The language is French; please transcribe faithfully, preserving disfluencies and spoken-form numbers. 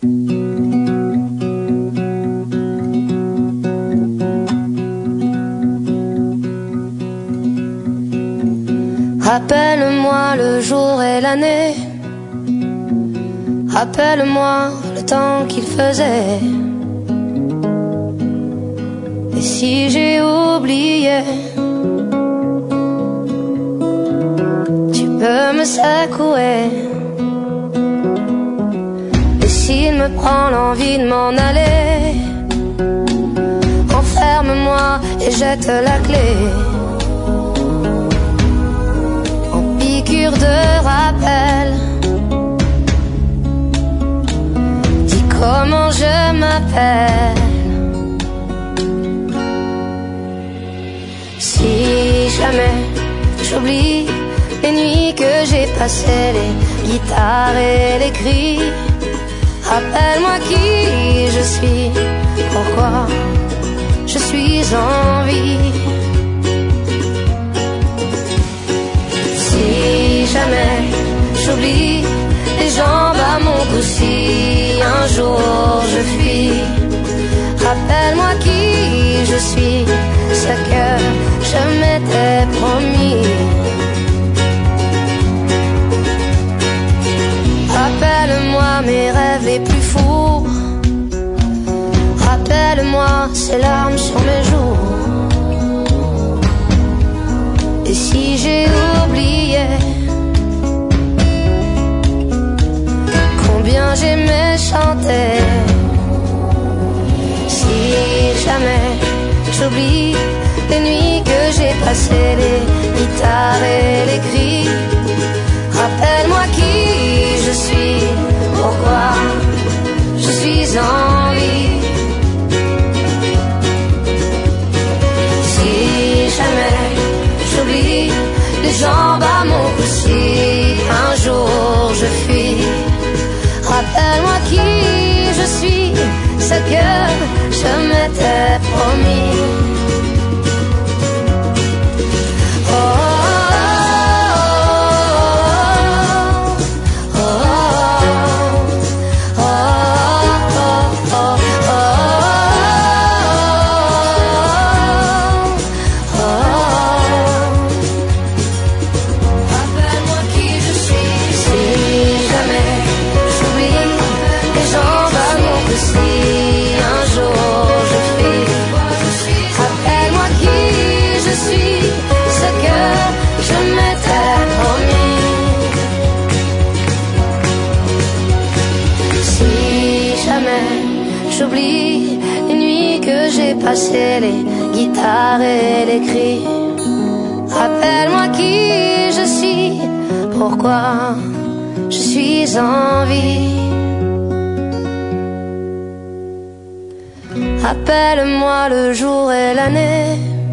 Rappelle-moi le jour et l'année, rappelle-moi le temps qu'il faisait. Et si j'ai oublié, tu peux me secouer. Et s'il me prend l'envie de m'en aller, enferme-moi et jette la clé. De rappel, dis comment je m'appelle. Si jamais j'oublie les nuits que j'ai passées, les guitares et les cris, rappelle-moi qui je suis, pourquoi je suis en vie. Si jamais j'oublie les jambes à mon cou, si un jour je fuis, rappelle-moi qui je suis, ce que je m'étais promis. Rappelle-moi mes rêves les plus fous, rappelle-moi ces larmes sur mes joues. Et si j'ai oublié combien j'aimais chanter, si jamais j'oublie les nuits que j'ai passées, les guitares et les cris, rappelle-moi qui je suis, pourquoi je suis en vie. Si jamais j'oublie les jambes à mon cou, si un jour je fuis, rappelle-moi qui je suis, ce que je m'étais promis. Oh, oh, oh, oh, oh, rappelle-moi qui je suis, si jamais j'oublie les jambes à mon cou, si un jour je fuis, rappelle-moi qui je suis, ce que je m'étais promis. Si jamais j'oublie les nuits que j'ai passées, les guitares et les cris, rappelle-moi qui je suis, pourquoi je suis en vie. Rappelle-moi le jour et l'année,